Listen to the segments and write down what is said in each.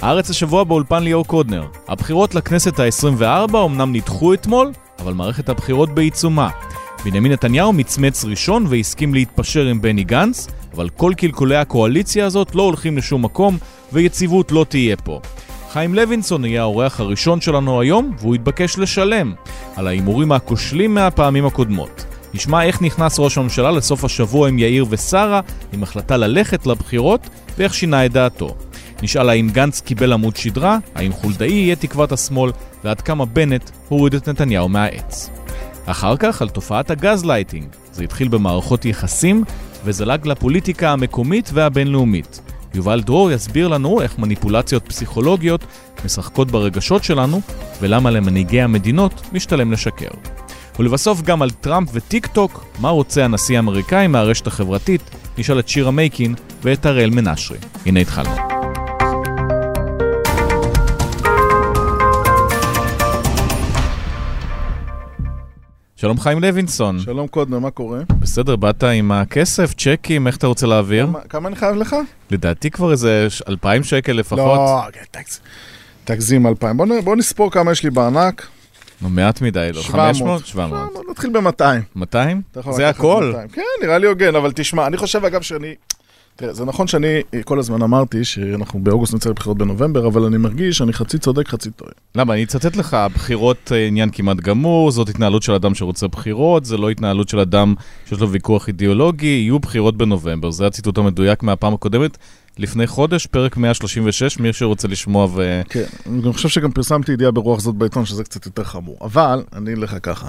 הארץ השבוע באולפן ליאור קודנר. הבחירות לכנסת ה-24 אומנם נדחו אתמול, אבל מערכת הבחירות בעיצומה. בנימין נתניהו מצמץ ראשון והסכים להתפשר עם בני גנץ, אבל כל קלקולי הקואליציה הזאת לא הולכים לשום מקום, ויציבות לא תהיה פה. חיים לוינסון יהיה האורח הראשון שלנו היום, והוא התבקש לשלם על האימורים הכושלים מהפעמים הקודמות. נשמע איך נכנס ראש הממשלה לסוף השבוע עם יאיר ושרה, עם החלטה ללכת לבחירות, ואיך שינה את דעתו. נשאל האם גנץ קיבל עמוד שדרה, האם חולדאי יהיה תקוות השמאל, ועד כמה בנט הוריד את נתניהו מהעץ. אחר כך על תופעת הגז לייטינג. זה התחיל במערכות יחסים, וזלג לפוליטיקה המקומית והבינלאומית. יובל דרור יסביר לנו איך מניפולציות פסיכולוגיות משחקות ברגשות שלנו, ולמה למנהיגי המדינות משתלם לשקר. ולבסוף גם על טראמפ וטיק טוק, מה רוצה הנשיא האמריקאי מהרשת החברתית, נשאל את שירה מייקין ואת הראל מנשרי. הנה התחלנו. שלום חיים לוינסון. שלום קודנר, מה קורה? בסדר, באת עם הכסף, צ'קים, איך אתה רוצה להעביר? כמה אני חייב לך? לדעתי כבר איזה 2,000 שקל לפחות. לא, תגזים 2,000. בוא נספור כמה יש לי בענק. נו, מעט מדי, לא? 500? 700. נתחיל ב-200. 200? זה הכל? כן, נראה לי הוגן, אבל תשמע, אני חושב אגב שאני... תראה, זה נכון שאני כל הזמן אמרתי שאנחנו באוגוסט נצא לבחירות בנובמבר, אבל אני מרגיש שאני חצי צודק, חצי טועה. למה? אני אצטט לך, הבחירות עניין כמעט גמור, זאת התנהלות של אדם שרוצה בחירות, זה לא התנהלות של אדם שיש לו ויכוח אידיאולוגי, יהיו בחירות בנובמבר. זה הציטוט המדויק מהפעם הקודמת, לפני חודש, פרק 136, מי שרוצה לשמוע ו... כן, אני חושב שגם פרסמתי ידיעה ברוח זאת בעיתון, שזה קצת יותר חמור. אבל, אני אלך ככה.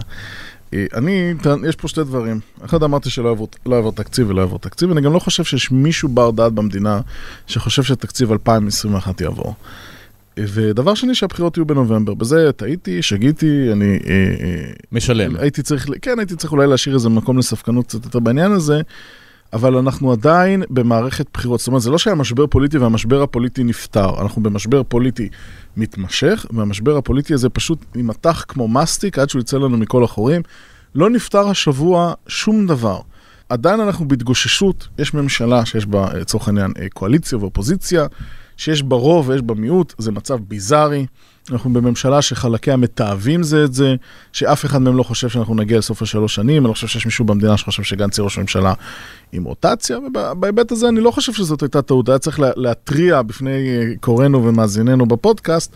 יש פה שתי דברים. אחד אמרתי שלא יעבור תקציב ולא יעבור תקציב, ואני גם לא חושב שיש מישהו בר דעת במדינה שחושב שתקציב 2021 יעבור. ודבר שני, שהבחירות יהיו בנובמבר. בזה טעיתי, שגיתי, אני... משלם. הייתי צריך אולי להשאיר איזה מקום לספקנות קצת יותר בעניין הזה, אבל אנחנו עדיין במערכת בחירות. זאת אומרת, זה לא שהיה משבר פוליטי והמשבר הפוליטי נפטר. אנחנו במשבר פוליטי מתמשך, והמשבר הפוליטי הזה פשוט יימתח כמו מסטיק עד שהוא יצא לנו מכל החורים. לא נפטר השבוע שום דבר. עדיין אנחנו בהתגוששות, יש ממשלה שיש בה, לצורך העניין, קואליציה ואופוזיציה, שיש בה רוב ויש בה מיעוט, זה מצב ביזארי. אנחנו בממשלה שחלקיה מתאהבים זה את זה, שאף אחד מהם לא חושב שאנחנו נגיע לסוף השלוש שנים, אני לא חושב שיש מישהו במדינה שחושב שגנץ יהיה ראש ממשלה עם רוטציה, ובהיבט הזה אני לא חושב שזאת הייתה טעות, היה צריך להטריע בפני קוראינו ומאזיננו בפודקאסט,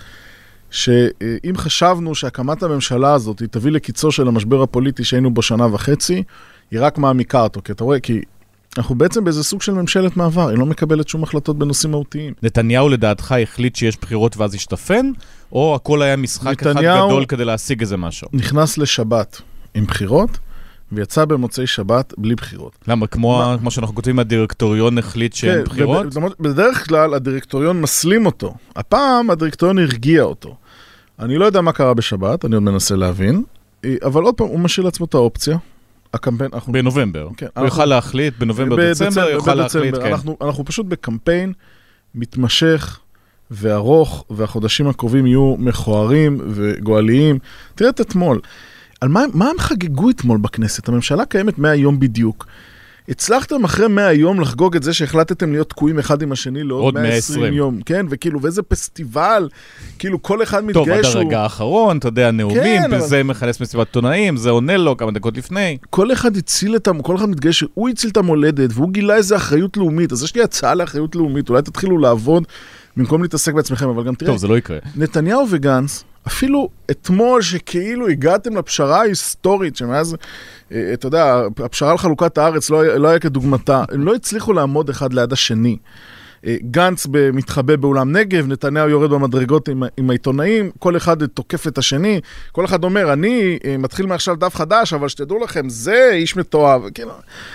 שאם חשבנו שהקמת הממשלה הזאת היא תביא לקיצו של המשבר הפוליטי שהיינו בו שנה וחצי, היא רק מעמיקה אותו, כי אתה רואה, כי אנחנו בעצם באיזה סוג של ממשלת מעבר, היא לא מקבלת שום החלטות בנושאים מהותיים. נתניהו לדעתך החליט שיש בחירות ואז השתפן, או הכל היה משחק אחד גדול כדי להשיג איזה משהו? נכנס לשבת עם בחירות, ויצא במוצאי שבת בלי בחירות. למה? כמו שאנחנו כותבים, הדירקטוריון החליט שאין בחירות? בדרך כלל הדירקטוריון מסלים אותו. הפעם הדירקטוריון הרגיע אותו. אני לא יודע מה קרה בשבת, אני עוד מנסה להבין, אבל עוד פעם הוא משאיר לעצמו את האופציה. בנובמבר. הוא יוכל להחליט, בנובמבר, דצמבר, יוכל להחליט, כן. אנחנו פשוט בקמפיין מתמשך וארוך, והחודשים הקרובים יהיו מכוערים וגואליים. תראה את אתמול. על מה הם חגגו אתמול בכנסת? הממשלה קיימת 100 יום בדיוק. הצלחתם אחרי 100 יום לחגוג את זה שהחלטתם להיות תקועים אחד עם השני לעוד 120 יום. כן, וכאילו, ואיזה פסטיבל, כאילו כל אחד מתגייש. טוב, עד הרגע האחרון, אתה יודע, נאומים, וזה מכנס מסיבת עיתונאים, זה עונה לו כמה דקות לפני. כל אחד מתגייש, הוא הציל את המולדת, והוא גילה איזה אחריות לאומית, אז יש לי הצעה לאחריות לאומית, אולי תתחילו לעבוד במקום להתעסק בעצמכם, אבל גם תראה. טוב, זה לא יקרה. נתניהו וגנץ, אפילו אתמול שכאילו הגעתם לפשרה ההיסטורית, שמאז, אתה יודע, הפשרה על חלוקת הארץ לא היה כדוגמתה, הם לא הצליחו לעמוד אחד ליד השני. גנץ מתחבא באולם נגב, נתניהו יורד במדרגות עם העיתונאים, כל אחד תוקף את השני, כל אחד אומר, אני מתחיל מעכשיו דף חדש, אבל שתדעו לכם, זה איש מתואב, כאילו,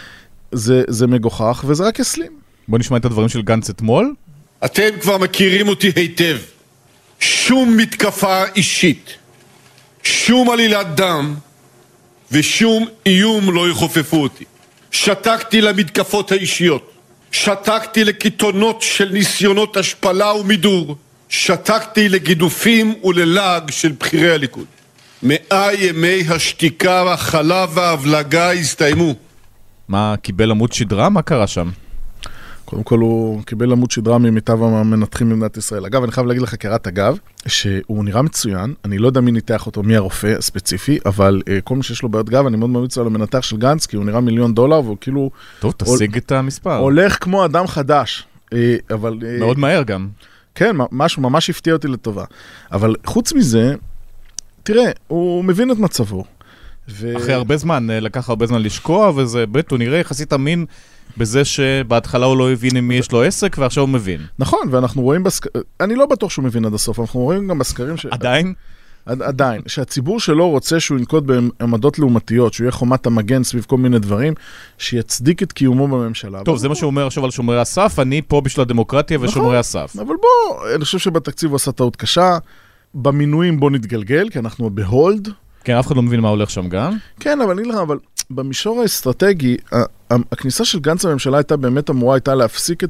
זה מגוחך, וזה רק יסלים. בוא נשמע את הדברים של גנץ אתמול. אתם כבר מכירים אותי היטב. שום מתקפה אישית, שום עלילת דם ושום איום לא יחופפו אותי. שתקתי למתקפות האישיות, שתקתי לקיתונות של ניסיונות השפלה ומידור, שתקתי לגידופים וללעג של בחירי הליכוד. 100 ימי השתיקה, החלה וההבלגה הסתיימו. מה, קיבל עמוד שדרה? מה קרה שם? קודם כל הוא קיבל עמוד שדרה ממיטב המנתחים במדינת ישראל. אגב, אני חייב להגיד לך קראת אגב, שהוא נראה מצוין, אני לא יודע מי ניתח אותו, מי הרופא הספציפי, אבל כל מי שיש לו בעיות גב, אני מאוד ממליץ על המנתח של גנץ, כי הוא נראה $1,000,000, והוא כאילו... טוב, תשיג את המספר. הולך כמו אדם חדש, אבל... מאוד מהר גם. כן, משהו ממש הפתיע אותי לטובה. אבל חוץ מזה, תראה, הוא מבין את מצבו. אחרי הרבה זמן, לקח הרבה זמן לשקוע, וזה בית, הוא נראה יחסית אמין בזה שבהתחלה הוא לא הבין עם מי יש לו עסק, ועכשיו הוא מבין. נכון, ואנחנו רואים אני לא בטוח שהוא מבין עד הסוף, אנחנו רואים גם בסקרים עדיין? עדיין, שהציבור שלו רוצה שהוא ינקוט בעמדות לעומתיות, שהוא יהיה חומת המגן סביב כל מיני דברים, שיצדיק את קיומו בממשלה. טוב, זה מה שהוא אומר עכשיו על שומרי הסף, אני פה בשביל הדמוקרטיה ושומרי הסף. אבל בוא, אני חושב שבתקציב הוא עשה טעות קשה, במינויים בוא נתגלגל, כי אנחנו בהולד. כן, אף אחד לא מבין מה הולך שם גם. כן, אבל במישור האסטרטגי, הכניסה של גנץ לממשלה הייתה באמת אמורה, הייתה להפסיק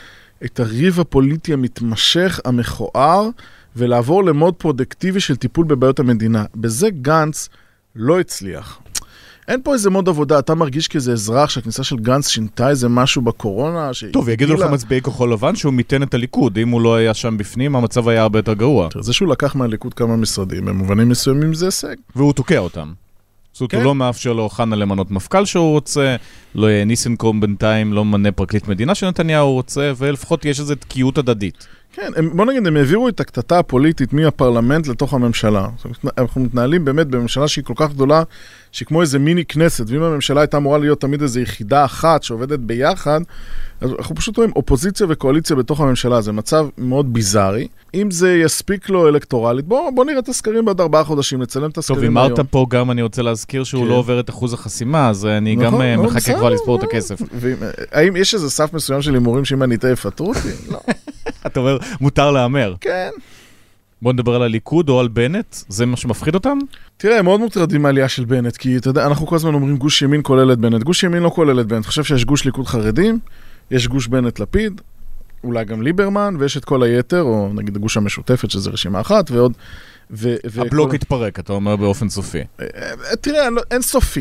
את הריב הפוליטי המתמשך, המכוער, ולעבור למוד פרודקטיבי של טיפול בבעיות המדינה. בזה גנץ לא הצליח. אין פה איזה מוד עבודה, אתה מרגיש כאיזה אזרח שהכניסה של גנץ שינתה איזה משהו בקורונה? טוב, יגידו לך מצביעי כחול לבן שהוא מיתן את הליכוד, אם הוא לא היה שם בפנים, המצב היה הרבה יותר גרוע. זה שהוא לקח מהליכוד כמה משרדים, במובנים מסוימים זה הישג. והוא תוקע אותם. זאת אומרת, הוא לא מאפשר לו חנה למנות מפכ"ל שהוא רוצה, לא ניסנקורן בינתיים לא מנה פרקליט מדינה שנתניהו רוצה, ולפחות יש איזו תקיעות הדדית. כן, בוא נגיד, הם העבירו את הקטטה הפוליטית מהפרלמנט לתוך הממשלה. אנחנו מתנהלים באמת בממשלה שהיא כל כך גדולה, שהיא כמו איזה מיני כנסת, ואם הממשלה הייתה אמורה להיות תמיד איזו יחידה אחת שעובדת ביחד, אז אנחנו פשוט רואים אופוזיציה וקואליציה בתוך הממשלה, זה מצב מאוד ביזארי. אם זה יספיק לו אלקטורלית, בוא נראה את הסקרים בעד 4 חודשים, נצלם את הסקרים היום. טוב, אמרת פה גם, אני רוצה להזכיר שהוא לא עובר את אחוז החסימה, אז אני גם מחכה כבר לספור את הכסף. האם יש איזה סף מסוים של הימורים שאם אני אטעה יפטרו אותי? לא. אתה אומר, מותר לאמר. כן. בוא נדבר על הליכוד או על בנט, זה מה שמפחיד אותם? תראה, הם מאוד מוטרדים מהעלייה של בנט, כי אתה יודע, אנחנו כל הזמן אומרים גוש ימין כולל את בנט. גוש ימין לא כולל את בנט. אני חושב שיש גוש ליכוד חרדים, יש גוש בנט לפיד, אולי גם ליברמן, ויש את כל היתר, או נגיד הגוש המשותפת, שזה רשימה אחת, ועוד... הבלוק התפרק, אתה אומר באופן סופי. תראה, אין סופי.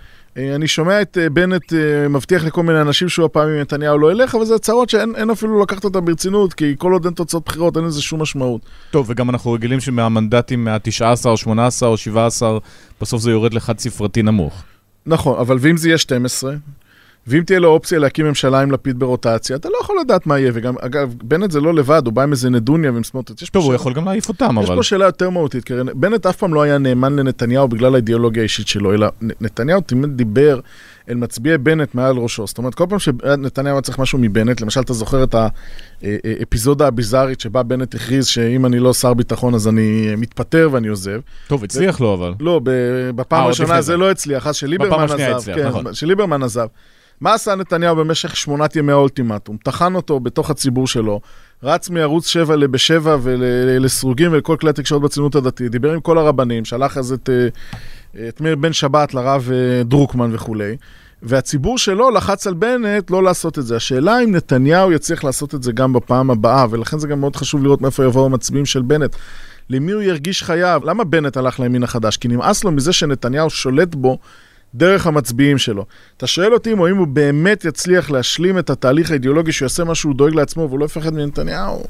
אני שומע את בנט מבטיח לכל מיני אנשים שהוא הפעמים נתניהו לא ילך, אבל זה הצעות שאין אפילו לקחת אותה ברצינות, כי כל עוד אין תוצאות בחירות, אין לזה שום משמעות. טוב, וגם אנחנו רגילים שמהמנדטים מה-19 או 18 או 17, בסוף זה יורד לחד ספרתי נמוך. נכון, אבל ואם זה יהיה 12, ואם תהיה לו אופציה להקים ממשלה עם לפיד ברוטציה, אתה לא יכול לדעת מה יהיה, וגם, אגב, בנט זה לא לבד, הוא בא עם איזה נדוניה ועם סמוטריץ'. טוב, הוא יכול גם להעיף אותם, אבל... יש פה שאלה יותר מהותית, כי בנט אף פעם לא היה נאמן לנתניהו בגלל האידיאולוגיה האישית שלו, אלא נתניהו תמיד דיבר אל מצביעי בנט מעל ראשו. זאת אומרת, כל פעם שנתניהו צריך משהו מבנט, למשל, אתה זוכר את האפיזודה הביזארית שבה בנט הכריז שאם אני לא שר ביטחון אז אני מתפטר ואני עוזב. טוב, הצליח לו אבל. לא, בפעם הראשונה זה לא הצליח, אז שליברמן עזב. מה עשה נתניהו במשך 8 ימי האולטימטום? תחן אותו בתוך הציבור שלו, רץ מערוץ 7 ל-7 ולסרוגים ולכל כלי התקשורת בציונות הדתית, דיבר עם כל הרבנים, שלח אז את מאיר בן שבת לרב דרוקמן וכו'. והציבור שלו לחץ על בנט לא לעשות את זה. השאלה אם נתניהו יצליח לעשות את זה גם בפעם הבאה, ולכן זה גם מאוד חשוב לראות מאיפה יבואו המצביעים של בנט. למי הוא ירגיש חייב? למה בנט הלך לימין החדש? כי נמאס לו מזה שנתניהו שולט בו דרך המצביעים שלו. אתה שואל אותי אם הוא באמת יצליח להשלים את התהליך האידיאולוגי שהוא יעשה משהו, הוא דואג לעצמו והוא לא יפחד מנתניהו,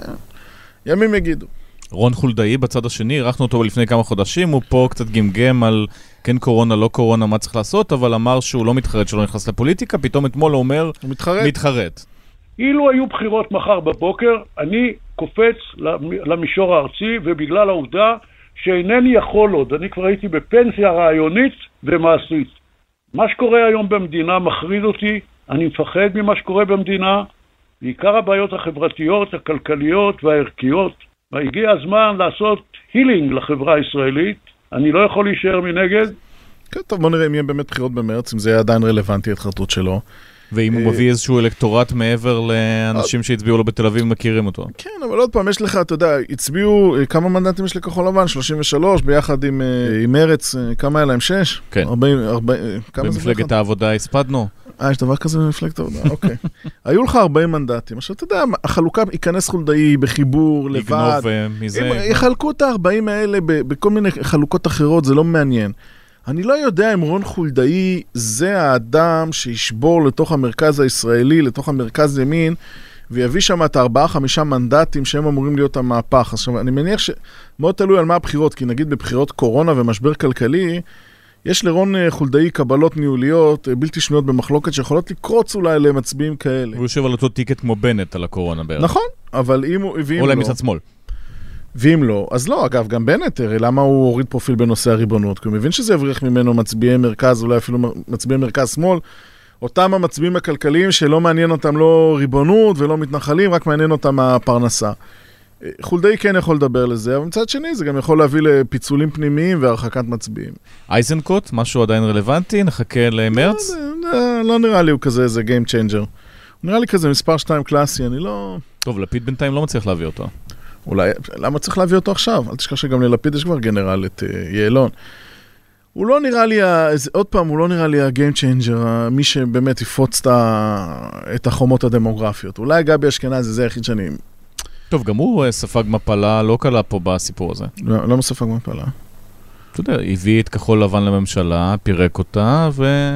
ימים יגידו. רון חולדאי בצד השני, ערכנו אותו לפני כמה חודשים, הוא פה קצת גמגם על כן קורונה, לא קורונה, מה צריך לעשות, אבל אמר שהוא לא מתחרט, שלא נכנס לפוליטיקה, פתאום אתמול הוא אומר, הוא מתחרט. אילו היו בחירות מחר בבוקר, אני קופץ למישור הארצי, ובגלל העובדה שאינני יכול עוד, אני כבר הייתי בפנסיה רעיונית ומעשית. מה שקורה היום במדינה מחריד אותי, אני מפחד ממה שקורה במדינה, בעיקר הבעיות החברתיות, הכלכליות והערכיות, והגיע הזמן לעשות הילינג לחברה הישראלית, אני לא יכול להישאר מנגד. כן, טוב, בוא נראה אם יהיה באמת בחירות במרץ, אם זה יהיה עדיין רלוונטי התחרטות שלו. ואם הוא מביא איזשהו אלקטורט מעבר לאנשים שהצביעו לו בתל אביב מכירים אותו. כן, אבל עוד פעם, יש לך, אתה יודע, הצביעו, כמה מנדטים יש לכחול לבן? 33, ביחד עם מרץ, כמה היה להם? 6? כן. 40, במפלגת העבודה הספדנו? יש דבר כזה במפלגת העבודה, אוקיי. היו לך 40 מנדטים. עכשיו, אתה יודע, החלוקה ייכנס חולדאי בחיבור, לבד. לגנוב מזה. יחלקו את ה-40 האלה בכל מיני חלוקות אחרות, זה לא מעניין. אני לא יודע אם רון חולדאי זה האדם שישבור לתוך המרכז הישראלי, לתוך המרכז ימין, ויביא שם את 4-5 מנדטים שהם אמורים להיות המהפך. עכשיו, אני מניח שמאוד תלוי על מה הבחירות, כי נגיד בבחירות קורונה ומשבר כלכלי, יש לרון חולדאי קבלות ניהוליות בלתי שנויות במחלוקת שיכולות לקרוץ אולי למצביעים כאלה. הוא יושב על אותו טיקט כמו בנט על הקורונה בערך. נכון, אבל אם הוא... אולי מצד שמאל. ואם לא, אז לא. אגב, גם בנט, למה הוא הוריד פרופיל בנושא הריבונות? כי הוא מבין שזה יבריח ממנו מצביעי מרכז, אולי אפילו מצביעי מרכז שמאל, אותם המצביעים הכלכליים שלא מעניין אותם לא ריבונות ולא מתנחלים, רק מעניין אותם הפרנסה. חולדאי כן יכול לדבר לזה, אבל מצד שני זה גם יכול להביא לפיצולים פנימיים והרחקת מצביעים. אייזנקוט, משהו עדיין רלוונטי, נחכה למרץ? לא נראה לי הוא כזה איזה game changer. הוא נראה לי כזה מספר 2 קלאסי, אני לא... טוב, לפיד בינתיים לא מצליח להביא אותו. אולי, למה צריך להביא אותו עכשיו? אל תשכח שגם ללפיד יש כבר גנרל את יעלון. הוא לא נראה לי, עוד פעם, הוא לא נראה לי ה-game changer, מי שבאמת יפוץ את החומות הדמוגרפיות. אולי גבי אשכנזי, זה היחיד שאני... טוב, גם הוא ספג מפלה לא קלה פה בסיפור הזה. לא ספג מפלה. אתה יודע, הביא את כחול לבן לממשלה, פירק אותה,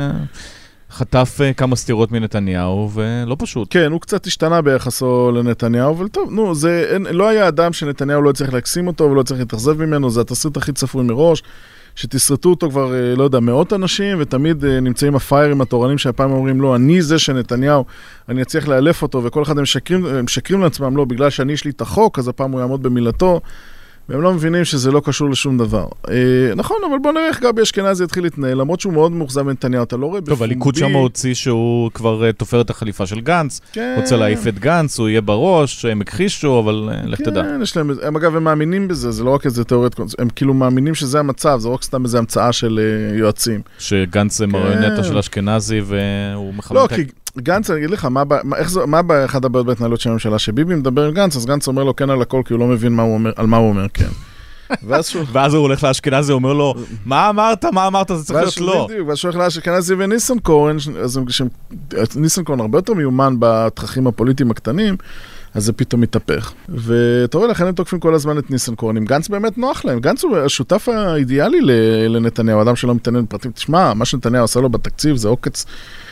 וחטף כמה סתירות מנתניהו, ולא פשוט. כן, הוא קצת השתנה ביחסו לנתניהו, אבל טוב, נו, לא היה אדם שנתניהו לא צריך להקסים אותו, ולא צריך להתאכזב ממנו, זה התסריט הכי צפוי מראש, שתסרטו אותו כבר, לא יודע, מאות אנשים, ותמיד נמצאים הפיירים התורנים שהפעם אומרים, לא, אני זה שנתניהו, אני אצליח לאלף אותו, וכל אחד הם משקרים לעצמם, לא, בגלל שאני יש לי את החוק, אז הפעם הוא יעמוד במילתו, והם לא מבינים שזה לא קשור לשום דבר. נכון, אבל בוא נראה איך גבי אשכנזי יתחיל להתנהל, למרות שהוא מאוד מאוכזב מנתניהו, אתה לא רואה בפומבי. טוב, הליכוד שם הוציא שהוא כבר תופר את החליפה של גנץ, רוצה להעיף את גנץ, הוא יהיה בראש, הם הכחישו, אבל לך תדע. כן, יש להם, אגב, הם מאמינים בזה, זה לא רק איזה תיאוריות, הם כאילו מאמינים שזה המצב, זה לא רק סתם איזה המצאה של יועצים. שגנץ זה מריונטה של אשכנזי, והוא מחמתק. לא, כי גנץ, אני אגיד לך, מה אחד הבעיות בהתנהלות של הממשלה? שביבי מדבר עם גנץ, אז גנץ אומר לו כן על הכל, כי הוא לא מבין על מה הוא אומר כן. ואז הוא הולך לאשכנזי, הוא אומר לו, מה אמרת? זה צריך להיות לא. ואז הוא הולך לאשכנזי וניסנקורן, אז ניסנקורן הרבה יותר מיומן בתככים הפוליטיים הקטנים, אז זה פתאום מתהפך. ואתה רואה, לכן הם תוקפים כל הזמן את ניסנקורן. אם גנץ באמת נוח להם, גנץ הוא השותף האידיאלי לנתניהו, אדם שלא מתעניין בפרטים. תשמע, מה שנתניהו עשה לו בתקציב זה עוקץ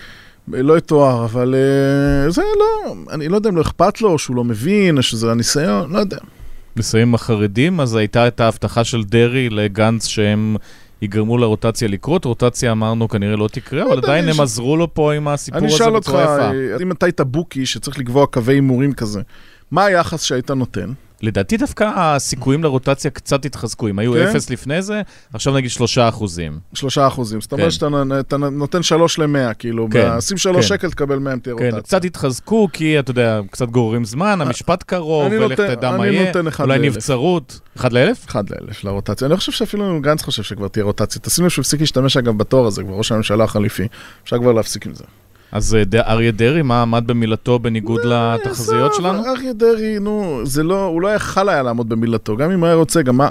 לא יתואר, אבל זה לא, אני לא יודע אם לא אכפת לו, או שהוא לא מבין, או שזה הניסיון, לא יודע. נסיים החרדים, אז הייתה את ההבטחה של דרי לגנץ שהם יגרמו לרוטציה לקרות, רוטציה אמרנו כנראה לא תקרה, אבל עדיין הם עזרו לו פה עם הסיפור הזה בצורה יפה. אני אשאל אותך, אם אתה היית בוקי שצריך לקבוע קווי אימורים כזה, מה היחס שהיית נותן? לדעתי דווקא הסיכויים לרוטציה קצת התחזקו, אם היו 0 לפני זה, עכשיו נגיד 3%. 3%, זאת אומרת שאתה נותן 3 ל-100, כאילו, שים 3 שקל תקבל 100 תהיה רוטציה. כן, קצת התחזקו, כי אתה יודע, קצת גוררים זמן, המשפט קרוב, ולך תדע מה יהיה, אולי נבצרות. 1 ל-1000? 1 ל-1000 לרוטציה. אני חושב שאפילו גנץ חושב שכבר תהיה רוטציה. תשים לב שהפסיק להשתמש אגב בתואר הזה, כבר ראש הממשלה החליפי. אפשר כבר להפסיק עם זה. אז אריה דרי, מה עמד במילתו בניגוד לתחזיות שלנו? אריה דרי, נו, זה לא, הוא לא יכל היה לעמוד במילתו, גם אם הוא היה רוצה, גם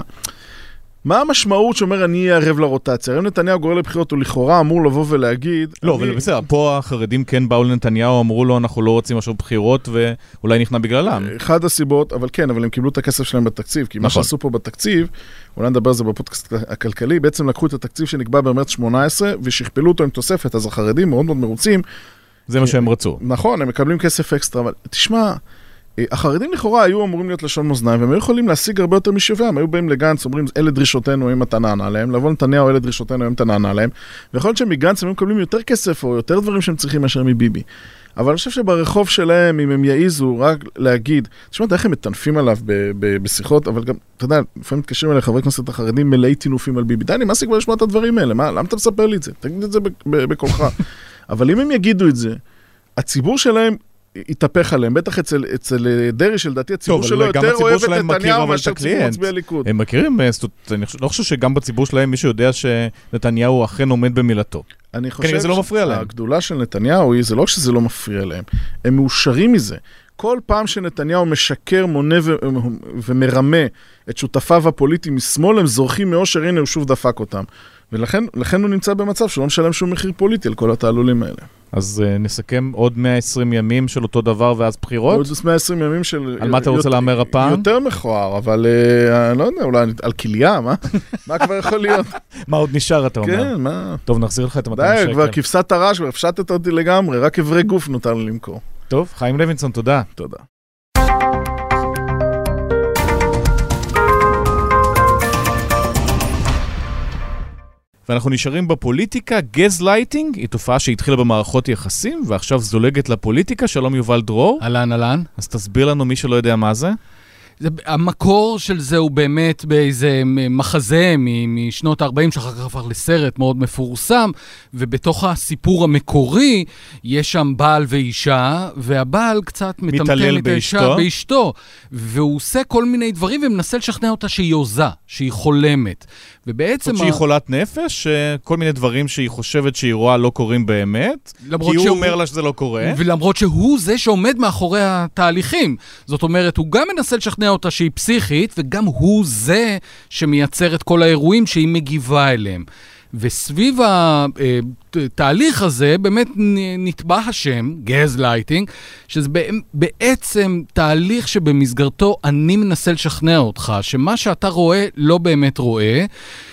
מה המשמעות שאומר אני אהיה ערב לרוטציה? הרי נתניהו גורר לבחירות, הוא לכאורה אמור לבוא ולהגיד... לא, אבל בסדר, פה החרדים כן באו לנתניהו, אמרו לו אנחנו לא רוצים משהו בחירות, ואולי נכנע בגללם. אחד הסיבות, אבל כן, אבל הם קיבלו את הכסף שלהם בתקציב, כי מה שעשו פה בתקציב, אולי נדבר על זה בפודקאסט הכלכלי, בעצם לקחו את התקציב שנקבע במרץ 18, ושכפלו אותו עם תוספת, אז החרדים מאוד מאוד מרוצים. זה מה שהם רצו. נכון, הם מקבלים כסף אקסטרה, אבל תשמע, החרדים לכאורה היו אמורים להיות לשון מאזניים, והם היו יכולים להשיג הרבה יותר משווה, הם היו באים לגנץ, אומרים, אלה דרישותינו, אם אתה נענה להם, לבוא נתניהו, אלה דרישותינו, אם אתה נענה להם, ויכול להיות שמגנץ הם מקבלים יותר כסף, או יותר דברים שהם צריכים מאשר מביבי. אבל אני חושב שברחוב שלהם, אם הם יעיזו רק להגיד, תשמע, איך הם מטנפים עליו בשיחות, אבל גם, אתה יודע, לפעמים מתקשרים אליי חברי כנסת החרדים מלאי טינופים על ביבי. דני, מה סיכוי לשמוע את הדברים האלה? למה אתה מספר לי את זה? תגיד את זה בקולך. אבל אם הם יגידו את זה, הציבור שלהם יתהפך עליהם, בטח אצל דרי שלדעתי, הציבור שלו יותר אוהב את נתניהו מאשר ציבור מצביע ליכוד. הם מכירים, אני לא חושב שגם בציבור שלהם מישהו יודע שנתניהו אכן עומד במילתו. אני חושב שהגדולה של נתניהו היא, זה לא שזה לא מפריע להם, הם מאושרים מזה. כל פעם שנתניהו משקר, מונה ומרמה את שותפיו הפוליטיים משמאל, הם זורחים מאושר, הנה הוא שוב דפק אותם. ולכן הוא נמצא במצב שלא משלם שום מחיר פוליטי על כל התעלולים האלה. אז נסכם עוד 120 ימים של אותו דבר ואז בחירות? עוד 120 ימים של... על מה אתה רוצה לאמר הפעם? יותר מכוער, אבל אני לא יודע, אולי על כליה, מה כבר יכול להיות? מה עוד נשאר, אתה אומר? כן, מה? טוב, נחזיר לך את 200 שקל. די, כבר כבשת הרעש, כבר הפשטת אותי לגמרי, רק אברי גוף נותר לי למכור. טוב, חיים לוינסון, תודה. תודה. ואנחנו נשארים בפוליטיקה. גזלייטינג היא תופעה שהתחילה במערכות יחסים, ועכשיו זולגת לפוליטיקה. שלום יובל דרור. אהלן, אהלן. אז תסביר לנו מי שלא יודע מה זה. המקור של זה הוא באמת באיזה מחזה משנות ה-40, שאחר כך הפך לסרט מאוד מפורסם, ובתוך הסיפור המקורי יש שם בעל ואישה, והבעל קצת מטמטם את האישה באשתו, והוא עושה כל מיני דברים ומנסה לשכנע אותה שהיא עוזה, שהיא חולמת. ובעצם... שהיא חולת נפש, כל מיני דברים שהיא חושבת שהיא רואה לא קורים באמת, כי הוא אומר לה שזה לא קורה. ולמרות שהוא זה שעומד מאחורי התהליכים. זאת אומרת, הוא גם מנסה לשכנע אותה שהיא פסיכית, וגם הוא זה שמייצר את כל האירועים שהיא מגיבה אליהם. וסביב התהליך הזה באמת נטבע השם, גזלייטינג, שזה בעצם תהליך שבמסגרתו אני מנסה לשכנע אותך, שמה שאתה רואה לא באמת רואה,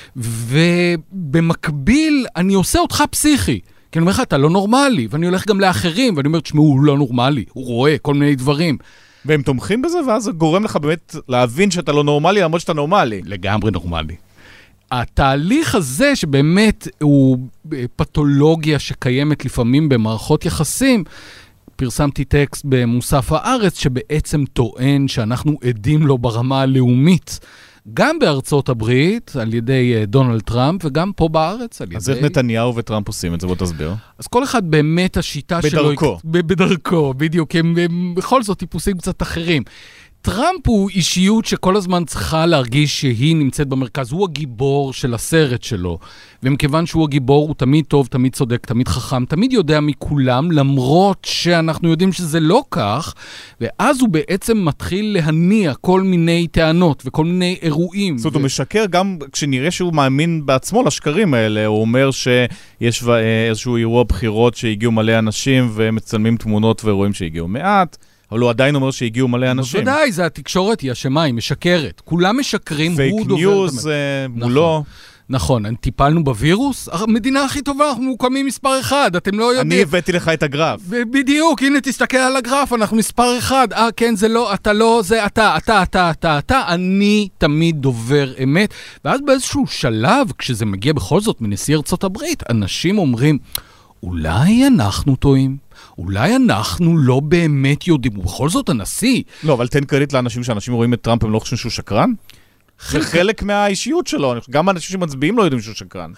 ובמקביל אני עושה אותך פסיכי. כי אני אומר לך, אתה לא נורמלי, ואני הולך גם לאחרים, ואני אומר, תשמעו, הוא לא נורמלי, הוא רואה כל מיני דברים. והם תומכים בזה, ואז זה גורם לך באמת להבין שאתה לא נורמלי, למרות שאתה נורמלי. לגמרי נורמלי. התהליך הזה, שבאמת הוא פתולוגיה שקיימת לפעמים במערכות יחסים, פרסמתי טקסט במוסף הארץ, שבעצם טוען שאנחנו עדים לו ברמה הלאומית, גם בארצות הברית, על ידי דונלד טראמפ, וגם פה בארץ, על ידי... אז איך נתניהו וטראמפ עושים את זה? בוא תסביר. אז כל אחד באמת השיטה שלו... בדרכו. בדרכו, בדיוק. הם בכל זאת טיפוסים קצת אחרים. טראמפ הוא אישיות שכל הזמן צריכה להרגיש שהיא נמצאת במרכז. הוא הגיבור של הסרט שלו. ומכיוון שהוא הגיבור, הוא תמיד טוב, תמיד צודק, תמיד חכם, תמיד יודע מכולם, למרות שאנחנו יודעים שזה לא כך, ואז הוא בעצם מתחיל להניע כל מיני טענות וכל מיני אירועים. זאת אומרת, הוא משקר גם כשנראה שהוא מאמין בעצמו לשקרים האלה. הוא אומר שיש איזשהו אירוע בחירות שהגיעו מלא אנשים, ומצלמים תמונות ואירועים שהגיעו מעט. אבל הוא עדיין אומר שהגיעו מלא אנשים. בוודאי, זה התקשורת, היא אשמה, היא משקרת. כולם משקרים, הוא דובר... פייק ניוז מולו. נכון, טיפלנו בווירוס, המדינה הכי טובה, אנחנו מוקמים מספר אחד, אתם לא יודעים. אני הבאתי לך את הגרף. בדיוק, הנה תסתכל על הגרף, אנחנו מספר אחד, כן, זה לא, אתה לא, זה אתה, אני תמיד דובר אמת, ואז באיזשהו שלב, כשזה מגיע בכל זאת מנשיא ארצות הברית, אנשים אומרים, אולי אנחנו טועים? אולי אנחנו לא באמת יודעים, ובכל זאת הנשיא. לא, אבל תן קרדיט לאנשים שאנשים רואים את טראמפ, הם לא חושבים שהוא שקרן? זה חלק מהאישיות שלו, גם אנשים שמצביעים לא יודעים שהוא שקרן.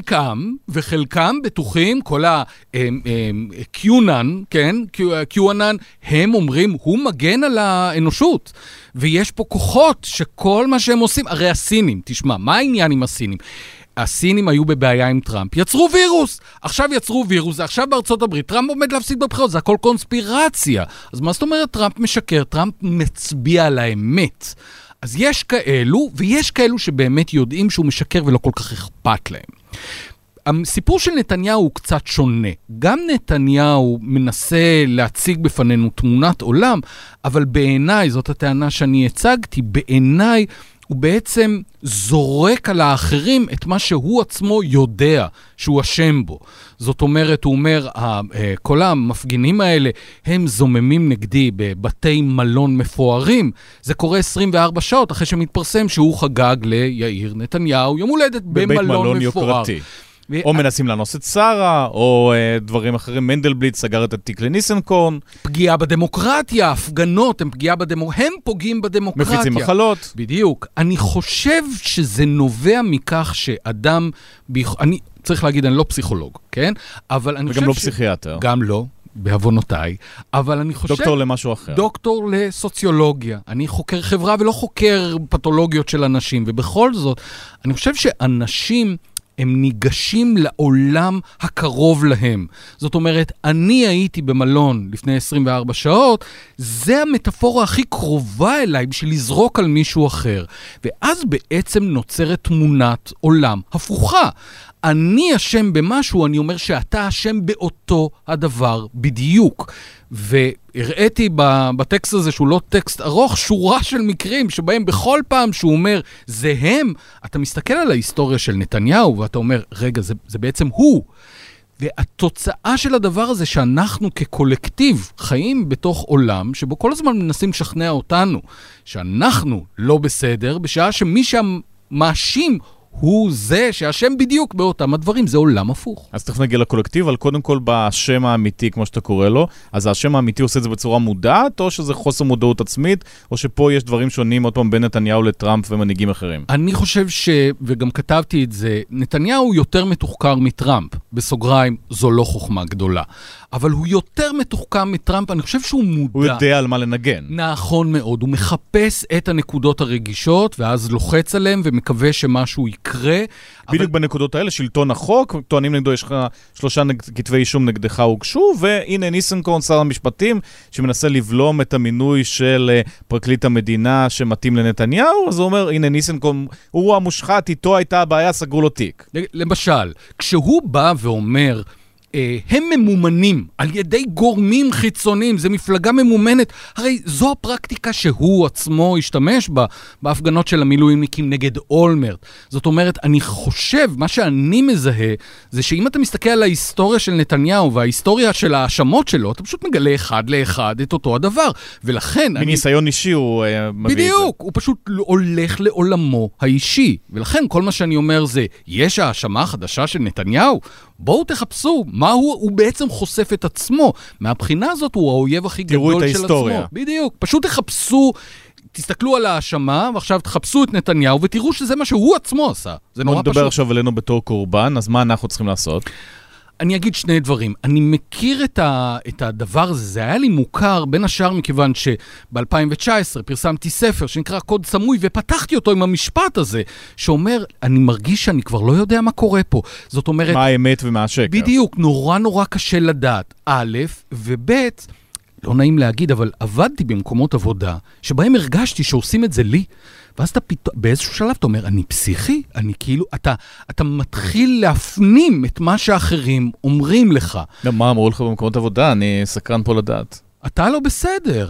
חלקם בטוחים, כל ה-QAnon, כן? QAnon, הם אומרים, הוא מגן על האנושות. ויש פה כוחות שכל מה שהם עושים, הרי הסינים, תשמע, מה העניין עם הסינים? הסינים היו בבעיה עם טראמפ, יצרו וירוס, עכשיו יצרו וירוס, עכשיו בארצות הברית, טראמפ עומד להפסיד בבחירות, זה הכל קונספירציה. אז מה זאת אומרת טראמפ משקר? טראמפ מצביע על האמת. אז יש כאלו, ויש כאלו שבאמת יודעים שהוא משקר ולא כל כך אכפת להם. הסיפור של נתניהו הוא קצת שונה. גם נתניהו מנסה להציג בפנינו תמונת עולם, אבל בעיניי, זאת הטענה שאני הצגתי, בעיניי הוא בעצם זורק על האחרים את מה שהוא עצמו יודע שהוא אשם בו. זאת אומרת, הוא אומר, כל המפגינים האלה הם זוממים נגדי בבתי מלון מפוארים. זה קורה 24 שעות אחרי שמתפרסם שהוא חגג ליאיר נתניהו, יום הולדת במלון מפואר. יוקרתי. או מנסים לאנוס את שרה, או דברים אחרים. מנדלבליט סגר את התיק לניסנקורן. פגיעה בדמוקרטיה, הפגנות, הם פוגעים בדמוקרטיה. מפיצים מחלות. בדיוק. אני חושב שזה נובע מכך שאדם, אני צריך להגיד, אני לא פסיכולוג, כן? אבל אני וגם לא פסיכיאטר. גם לא. בעוונותיי, אבל אני חושב... דוקטור למשהו אחר. דוקטור לסוציולוגיה. אני חוקר חברה ולא חוקר פתולוגיות של אנשים, ובכל זאת, אני חושב שאנשים הם ניגשים לעולם הקרוב להם. זאת אומרת, אני הייתי במלון לפני 24 שעות, זה המטאפורה הכי קרובה אליי בשביל לזרוק על מישהו אחר. ואז בעצם נוצרת תמונת עולם הפוכה. אני אשם במשהו, אני אומר שאתה אשם באותו הדבר בדיוק. והראיתי בטקסט הזה, שהוא לא טקסט ארוך, שורה של מקרים שבהם בכל פעם שהוא אומר, זה הם, אתה מסתכל על ההיסטוריה של נתניהו, ואתה אומר, רגע, זה בעצם הוא. והתוצאה של הדבר הזה שאנחנו כקולקטיב חיים בתוך עולם שבו כל הזמן מנסים לשכנע אותנו שאנחנו לא בסדר, בשעה שמי שמאשים הוא זה שהשם בדיוק באותם הדברים, זה עולם הפוך. אז תכף נגיע לקולקטיב, אבל קודם כל בשם האמיתי, כמו שאתה קורא לו, אז השם האמיתי עושה את זה בצורה מודעת, או שזה חוסר מודעות עצמית, או שפה יש דברים שונים עוד פעם בין נתניהו לטראמפ ומנהיגים אחרים? אני חושב וגם כתבתי את זה, נתניהו יותר מתוחקר מטראמפ, בסוגריים, זו לא חוכמה גדולה. אבל הוא יותר מתוחכם מטראמפ, אני חושב שהוא מודע. הוא יודע על מה לנגן. נכון מאוד, הוא מחפש את הנקודות הרגישות, ואז לוחץ עליהם ומקווה שמשהו יקרה. בדיוק בנקודות האלה, שלטון החוק, טוענים נגדו, יש לך 3 כתבי אישום נגדך הוגשו, והנה ניסנקורן, שר המשפטים, שמנסה לבלום את המינוי של פרקליט המדינה שמתאים לנתניהו, אז הוא אומר, הנה ניסנקורן, הוא המושחת, איתו הייתה הבעיה, סגרו לו תיק. למשל, כשהוא בא ואומר, הם ממומנים על ידי גורמים חיצוניים, זה מפלגה ממומנת, הרי זו הפרקטיקה שהוא עצמו השתמש בה, בהפגנות של המילואימניקים נגד אולמרט. זאת אומרת, אני חושב, מה שאני מזהה, זה שאם אתה מסתכל על ההיסטוריה של נתניהו, וההיסטוריה של האשמות שלו, אתה פשוט מגלה אחד לאחד את אותו הדבר, ולכן... מניסיון אישי הוא מביא את זה. בדיוק, הוא פשוט הולך לעולמו האישי, ולכן כל מה שאני אומר זה, יש האשמה החדשה של נתניהו, בואו תחפשו מה הוא בעצם חושף את עצמו. מהבחינה הזאת הוא האויב הכי גדול של עצמו. בדיוק. פשוט תחפשו, תסתכלו על האשמה, ועכשיו תחפשו את נתניהו, ותראו שזה מה שהוא עצמו עשה. זה נורא פשוט. בוא נדבר עכשיו עלינו בתור קורבן, אז מה אנחנו צריכים לעשות? אני אגיד שני דברים. אני מכיר את הדבר הזה, זה היה לי מוכר בין השאר מכיוון שב-2019 פרסמתי ספר שנקרא קוד סמוי, ופתחתי אותו עם המשפט הזה, שאומר, אני מרגיש שאני כבר לא יודע מה קורה פה. זאת אומרת... מה האמת ומה השקר. בדיוק, נורא קשה לדעת. א' וב', לא נעים להגיד, אבל עבדתי במקומות עבודה, שבהם הרגשתי שעושים את זה לי, ואז אתה באיזשהו שלב אתה אומר, אני פסיכי? אני כאילו, אתה מתחיל להפנים את מה שאחרים אומרים לך. מה אמרו לך במקומות עבודה? אני סקרן פה לדעת. אתה לא בסדר.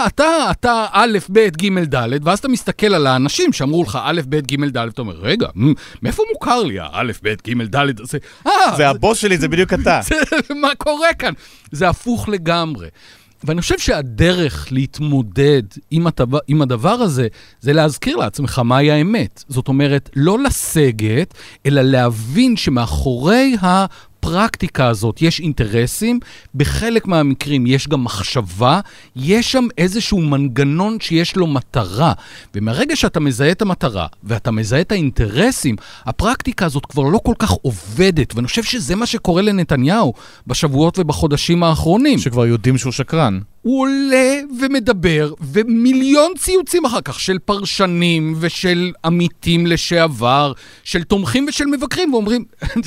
אתה א', ב', ג', ד', ואז אתה מסתכל על האנשים שאמרו לך א', ב', ג', ד', אתה אומר, רגע, מאיפה מוכר לי? א', ב', ג', ד', זה הבוס שלי, זה בדיוק אתה. מה קורה כאן? זה הפוך לגמרי. ואני חושב שהדרך להתמודד עם הדבר הזה, זה להזכיר לעצמך מהי האמת. זאת אומרת, לא לסגת, אלא להבין שמאחורי הפרקטיקה הזאת יש אינטרסים, בחלק מהמקרים יש גם מחשבה, יש שם איזשהו מנגנון שיש לו מטרה, ומהרגע שאתה מזהה את המטרה, ואתה מזהה את האינטרסים, הפרקטיקה הזאת כבר לא כל כך עובדת, ואני חושב שזה מה שקורה לנתניהו בשבועות ובחודשים האחרונים. שכבר יודעים שהוא שקרן. הוא עולה ומדבר, ומיליון ציוצים אחר כך של פרשנים ושל עמיתים לשעבר, של תומכים ושל מבקרים, ואומרים,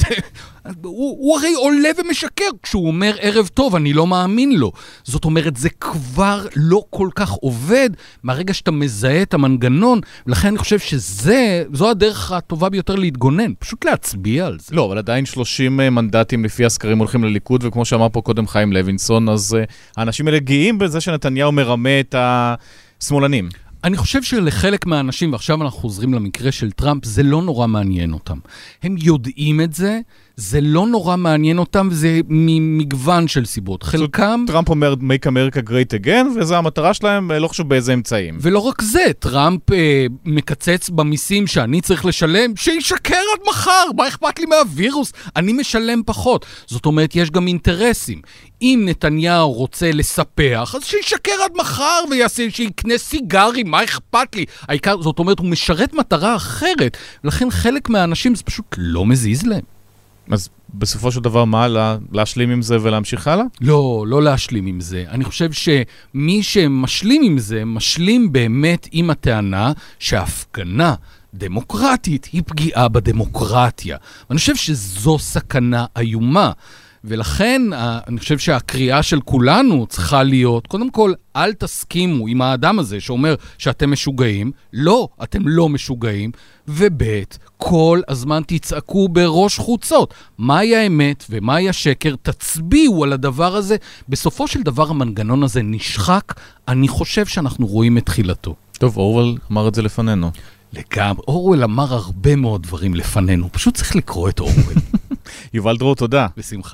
הוא הרי עולה ומשקר כשהוא אומר ערב טוב, אני לא מאמין לו. זאת אומרת, זה כבר לא כל כך עובד מהרגע שאתה מזהה את המנגנון, ולכן אני חושב שזו הדרך הטובה ביותר להתגונן, פשוט להצביע על זה. לא, אבל עדיין 30 מנדטים לפי הסקרים הולכים לליכוד, וכמו שאמר פה קודם חיים לוינסון, אז האנשים האלה גאים בזה שנתניהו מרמה את השמאלנים. אני חושב שלחלק מהאנשים, ועכשיו אנחנו חוזרים למקרה של טראמפ, זה לא נורא מעניין אותם. הם יודעים את זה, זה לא נורא מעניין אותם, וזה ממגוון של סיבות. חלקם... טראמפ אומר, make America great again, וזו המטרה שלהם, לא חשוב באיזה אמצעים. ולא רק זה, טראמפ מקצץ במיסים שאני צריך לשלם, שישקר עד מחר, מה אכפת לי מהווירוס? אני משלם פחות. זאת אומרת, יש גם אינטרסים. אם נתניהו רוצה לספח, אז שישקר עד מחר ויעשה, שיקנה סיגרים, מה אכפת לי? העיקר, זאת אומרת, הוא משרת מטרה אחרת, ולכן חלק מהאנשים זה פשוט לא מזיז להם. אז בסופו של דבר מה? להשלים עם זה ולהמשיך הלאה? לא להשלים עם זה. אני חושב שמי שמשלים עם זה, משלים באמת עם הטענה שההפגנה דמוקרטית היא פגיעה בדמוקרטיה. ואני חושב שזו סכנה איומה. ולכן אני חושב שהקריאה של כולנו צריכה להיות, קודם כל, אל תסכימו עם האדם הזה שאומר שאתם משוגעים, לא, אתם לא משוגעים, ובית, כל הזמן תצעקו בראש חוצות. מהי האמת ומהי השקר, תצביעו על הדבר הזה. בסופו של דבר המנגנון הזה נשחק, אני חושב שאנחנו רואים את תחילתו. טוב, אורוול אמר את זה לפנינו. לגמרי, אורוול אמר הרבה מאוד דברים לפנינו, פשוט צריך לקרוא את אורוול. יובל דרור, תודה. בשמחה.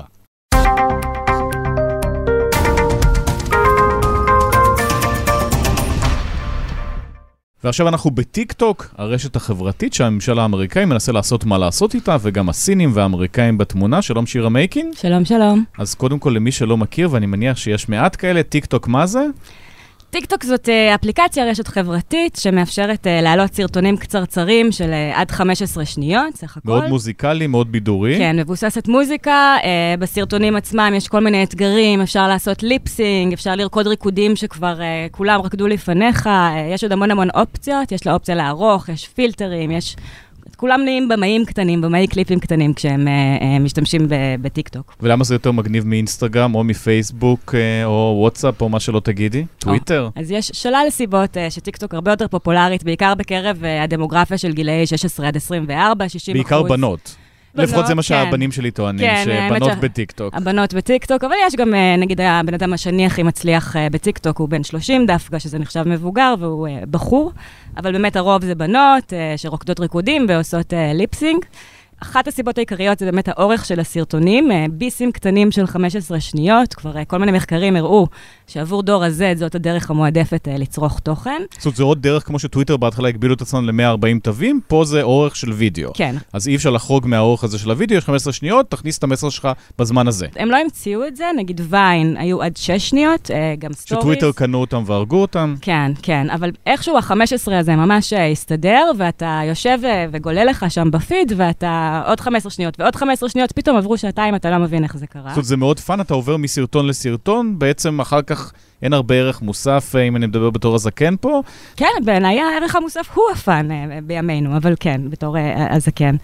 ועכשיו אנחנו בטיק-טוק, הרשת החברתית שהממשל האמריקאי מנסה לעשות מה לעשות איתה, וגם הסינים והאמריקאים בתמונה. שלום שירה מייקין. שלום, שלום. אז קודם כל למי שלא מכיר, ואני מניח שיש מעט כאלה, טיק-טוק מה זה? טיק-טוק זאת אפליקציה, רשת חברתית, שמאפשרת להעלות סרטונים קצרצרים של עד 15 שניות, סך הכל. מאוד מוזיקלי, מאוד בידורי. כן, מבוססת מוזיקה. בסרטונים עצמם יש כל מיני אתגרים, אפשר לעשות ליפסינג, אפשר לרקוד ריקודים שכבר כולם רקדו לפניך, יש עוד המון המון אופציות, יש לה אופציה לערוך, יש פילטרים, יש... כולם נהיים במאים קטנים, במאי קליפים קטנים, כשהם משתמשים בטיק-טוק. ולמה זה יותר מגניב מאינסטגרם, או מפייסבוק, או וואטסאפ, או מה שלא תגידי? טוויטר? אז יש שלל סיבות שטיק-טוק הרבה יותר פופולרית, בעיקר בקרב הדמוגרפיה של גילאי 16 עד 24, 60%. בעיקר בנות. לפחות זה מה שהבנים שלי טוענים, שבנות בטיקטוק. הבנות בטיקטוק, אבל יש גם, נגיד, הבן אדם השני הכי מצליח בטיקטוק, הוא בן 30 דווקא, שזה נחשב מבוגר, והוא בחור, אבל באמת הרוב זה בנות שרוקדות ריקודים ועושות ליפסינג. אחת הסיבות העיקריות זה באמת האורך של הסרטונים, ביסים קטנים של 15 שניות, כבר כל מיני מחקרים הראו שעבור דור הזה זאת הדרך המועדפת לצרוך תוכן. זאת אומרת, זה עוד דרך כמו שטוויטר בהתחלה הגבילו את עצמם ל-140 תווים, פה זה אורך של וידאו. כן. אז אי אפשר לחרוג מהאורך הזה של הוידאו, יש 15 שניות, תכניס את המסר שלך בזמן הזה. הם לא המציאו את זה, נגיד ויין היו עד 6 שניות, גם סטוריס. שטוויטר קנו אותם והרגו אותם. כן, כן, אבל איכשהו ה-15 הזה ממש הסתדר, ואתה יושב וגולה לך שם בפיד, ואתה עוד 15 שניות ועוד 15 שניות, פתאום עברו שעתיים, אתה לא מבין איך זה קרה. זאת אומרת, זה מאוד פן, אתה עובר מסרטון לסרטון, בעצם אחר כך אין הרבה ערך מוסף, אם אני מדבר בתור הזקן פה. כן, בעיניי הערך המוסף הוא הפן בימינו, אבל כן, בתור הזקן.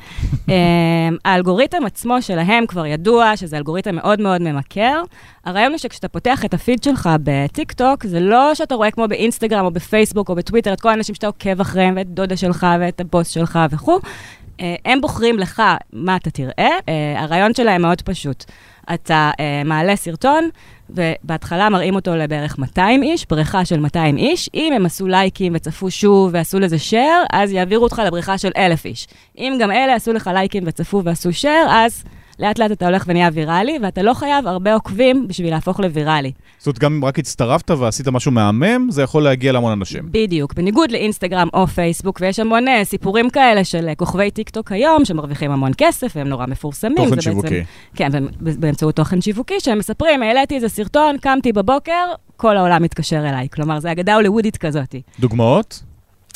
האלגוריתם עצמו שלהם כבר ידוע, שזה אלגוריתם מאוד מאוד ממכר. הרעיון הוא שכשאתה פותח את הפיד שלך בטיק-טוק, זה לא שאתה רואה כמו באינסטגרם או בפייסבוק או בטוויטר, את כל האנשים שאתה עוקב אחריהם, ואת דודה שלך ואת הבוס שלך וכו'. הם בוחרים לך מה אתה תראה. הרעיון שלהם מאוד פשוט. אתה מעלה סרטון, ובהתחלה מראים אותו לבערך 200 איש, בריכה של 200 איש. אם הם עשו לייקים וצפו שוב ועשו לזה share, אז יעבירו אותך לבריכה של 1,000 איש. אם גם אלה עשו לך לייקים וצפו ועשו share, אז לאט לאט אתה הולך ונהיה ויראלי, ואתה לא חייב הרבה עוקבים בשביל להפוך לויראלי. זאת אומרת, גם אם רק הצטרפת ועשית משהו מהמם, זה יכול להגיע להמון אנשים. בדיוק, בניגוד לאינסטגרם או פייסבוק, ויש המון סיפורים כאלה של כוכבי טיק-טוק היום, שמרוויחים המון כסף, והם נורא מפורסמים. תוכן שיווקי. כן, באמצעות תוכן שיווקי, שהם מספרים, העליתי איזה סרטון, קמתי בבוקר, כל העולם מתקשר אליי. כלומר, זה אגדה הוליוודית כזאת. דוגמאות?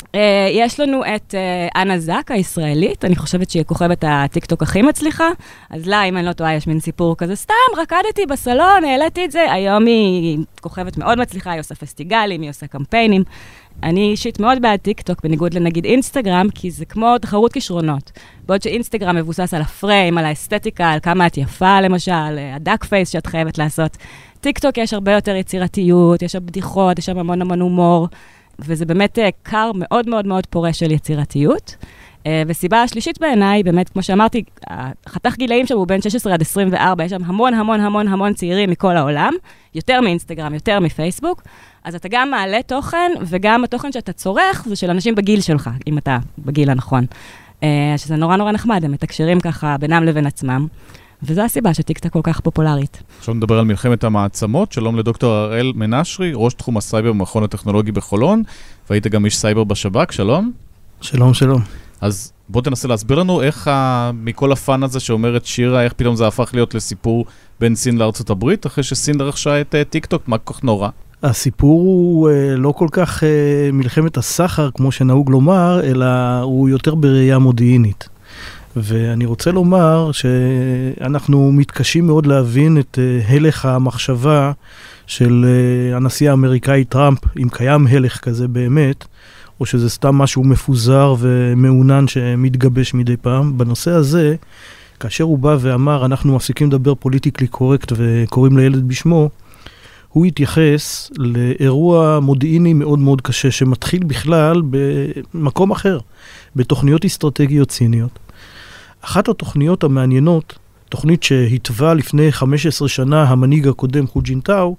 יש לנו את אנה זק הישראלית, אני חושבת שהיא כוכבת הטיק-טוק הכי מצליחה, אז לה, אם אני לא טועה, יש מין סיפור כזה, סתם, רקדתי בסלון, העליתי את זה, היום היא כוכבת מאוד מצליחה, היא עושה פסטיגלים, היא עושה קמפיינים. אני אישית מאוד בעד טיק-טוק, בניגוד לנגיד אינסטגרם, כי זה כמו תחרות כישרונות. בעוד שאינסטגרם מבוסס על הפריים, על האסתטיקה, על כמה את יפה, למשל, הדאק פייס שאת חייבת לעשות. טיק-טוק יש הרבה יותר יצירתיות, יש שם בדיחות, יש שם המון המון הומור, וזה באמת קר מאוד מאוד מאוד פורה של יצירתיות. וסיבה השלישית בעיניי, באמת, כמו שאמרתי, החתך גילאים שם הוא בין 16 עד 24, יש שם המון המון המון המון צעירים מכל העולם, יותר מאינסטגרם, יותר מפייסבוק, אז אתה גם מעלה תוכן, וגם התוכן שאתה צורך, זה של אנשים בגיל שלך, אם אתה בגיל הנכון. שזה נורא נורא נחמד, הם מתקשרים ככה בינם לבין עצמם, וזו הסיבה שטיקטוק כל כך פופולרית. עכשיו נדבר על מלחמת המעצמות. שלום לדוקטור הראל מנשרי, ראש תחום הסייבר במכון הטכנולוגי בחולון, והיית גם איש סייבר בשב"כ, שלום. שלום, שלום. אז בוא תנסה להסביר לנו איך מכל הפן הזה שאומרת שירה, איך פתאום זה הפך להיות לסיפור בין סין לארצות הברית, אחרי שסין רכשה את טיקטוק, מה כל כך נורא? הסיפור הוא לא כל כך מלחמת הסחר, כמו שנהוג לומר, אלא הוא יותר בראייה מודיעינית. ואני רוצה לומר שאנחנו מתקשים מאוד להבין את הלך המחשבה של הנשיא האמריקאי טראמפ, אם קיים הלך כזה באמת, או שזה סתם משהו מפוזר ומעונן שמתגבש מדי פעם. בנושא הזה, כאשר הוא בא ואמר, אנחנו מפסיקים לדבר פוליטיקלי קורקט וקוראים לילד בשמו, הוא התייחס לאירוע מודיעיני מאוד מאוד קשה, שמתחיל בכלל במקום אחר, בתוכניות אסטרטגיות ציניות. אחת התוכניות המעניינות, תוכנית שהתווה לפני 15 שנה המנהיג הקודם הו ג'ינטאו,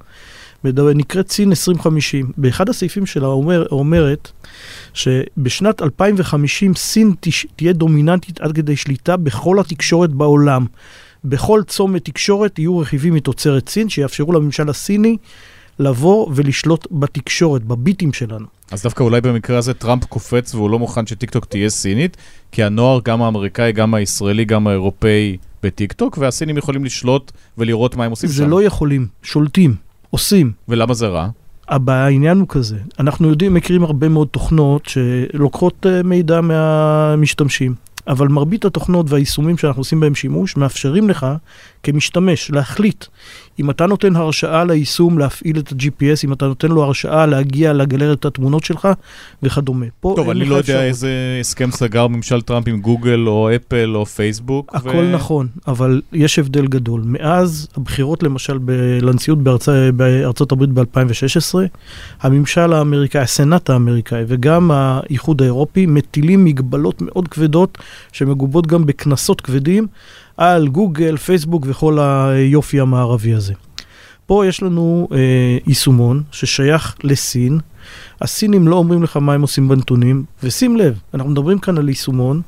נקראת סין 2050. באחד הסעיפים שלה אומרת שבשנת 2050 סין תהיה דומיננטית עד כדי שליטה בכל התקשורת בעולם. בכל צומת תקשורת יהיו רכיבים מתוצרת סין שיאפשרו לממשל הסיני לבוא ולשלוט בתקשורת, בביטים שלנו. אז דווקא אולי במקרה הזה טראמפ קופץ והוא לא מוכן שטיקטוק תהיה סינית, כי הנוער, גם האמריקאי, גם הישראלי, גם האירופאי בטיקטוק, והסינים יכולים לשלוט ולראות מה הם עושים שם. זה לא יכולים, שולטים, עושים. ולמה זה רע? העניין הוא כזה, אנחנו מכירים הרבה מאוד תוכנות שלוקחות מידע מהמשתמשים. אבל מרבית התוכנות והיישומים שאנחנו עושים בהם שימוש, מאפשרים לך כמשתמש להחליט אם אתה נותן הרשאה ליישום להפעיל את ה-GPS, אם אתה נותן לו הרשאה להגיע לגלריית התמונות שלך וכדומה. טוב, אני לא יודע איזה הסכם סגר ממשל טראמפ עם גוגל או אפל או פייסבוק. הכל נכון, אבל יש הבדל גדול. מאז הבחירות למשל לנשיאות בארצות הברית ב-2016, הממשל האמריקאי, הסנאט האמריקאי וגם האיחוד האירופי מטילים מגבלות מאוד כבדות שמגובות גם בכנסות כבדים על גוגל, פייסבוק וכל היופי המערבי הזה. פה יש לנו יישומון ששייך לסין. הסינים לא אומרים לך מה הם עושים בנתונים, ושים לב, אנחנו מדברים כאן על יישומון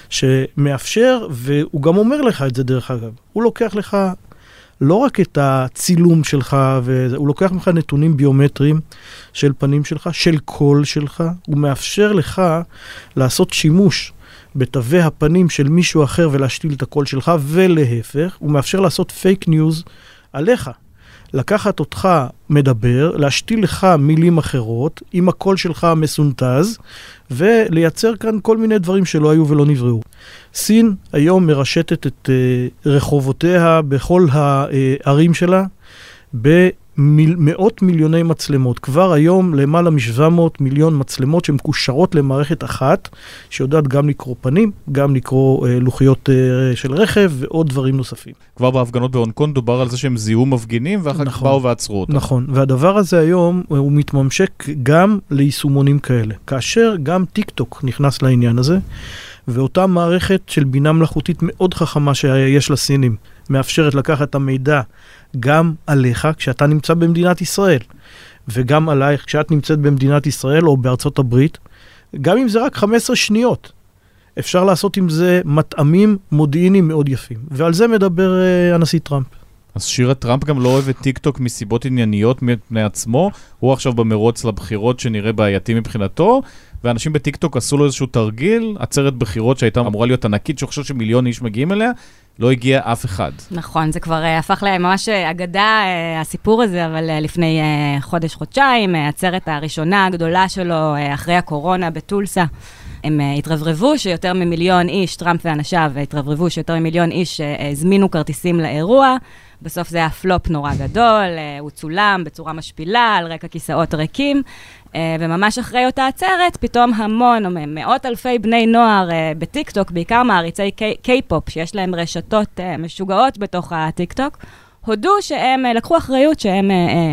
שמאפשר, והוא גם אומר לך את זה דרך אגב. הוא לוקח לך לא רק את הצילום שלך, הוא לוקח לך נתונים ביומטריים של פנים שלך, של קול שלך, הוא מאפשר לך לעשות שימוש בתווי הפנים של מישהו אחר ולהשתיל את הקול שלך, ולהפך, הוא מאפשר לעשות פייק ניוז עליך. לקחת אותך מדבר, להשתיל לך מילים אחרות, עם הקול שלך מסונטז, ולייצר כאן כל מיני דברים שלא היו ולא נבראו. סין היום מרשתת את רחובותיה בכל הערים שלה, במאות מיליוני מצלמות. כבר היום למעלה מ-700 מיליון מצלמות שמקושרות למערכת אחת, שיודעת גם לקרוא פנים, גם לקרוא לוחיות של רכב ועוד דברים נוספים. כבר בהפגנות בהונג קונג דובר על זה שהם זיהו מפגינים ואחר כך באו ועצרו אותם. נכון, והדבר הזה היום הוא מתממשק גם ליישומונים כאלה. כאשר גם טיקטוק נכנס לעניין הזה, ואותה מערכת של בינה מלאכותית מאוד חכמה שיש לסינים, מאפשרת לקחת את המידע גם עליך כשאתה נמצא במדינת ישראל, וגם עלייך כשאת נמצאת במדינת ישראל או בארצות הברית, גם אם זה רק 15 שניות, אפשר לעשות עם זה מטעמים מודיעיניים מאוד יפים. ועל זה מדבר הנשיא טראמפ. אז שירה, טראמפ גם לא אוהב את טיקטוק מסיבות ענייניות מפני עצמו, הוא עכשיו במרוץ לבחירות שנראה בעייתי מבחינתו, ואנשים בטיקטוק עשו לו איזשהו תרגיל, עצרת בחירות שהייתה אמורה להיות ענקית, שהוא חושב שמיליון איש מגיעים אליה, לא הגיע אף אחד. נכון, זה כבר הפך ממש אגדה, הסיפור הזה, אבל לפני חודש-חודשיים, עצרת הראשונה הגדולה שלו, אחרי הקורונה בטולסה, הם התרברבו שיותר ממיליון איש, טראמפ ואנשיו התרברבו שיותר ממיליון איש הזמינו כרטיסים לאירוע, בסוף זה היה פלופ נורא גדול, הוא צולם בצורה משפילה, על רקע כיסאות ריקים, וממש אחרי אותה עצרת, פתאום המון, מאות אלפי בני נוער בטיקטוק, בעיקר מעריצי קיי-פופ, שיש להם רשתות משוגעות בתוך הטיקטוק, הודו שהם לקחו אחריות, שהם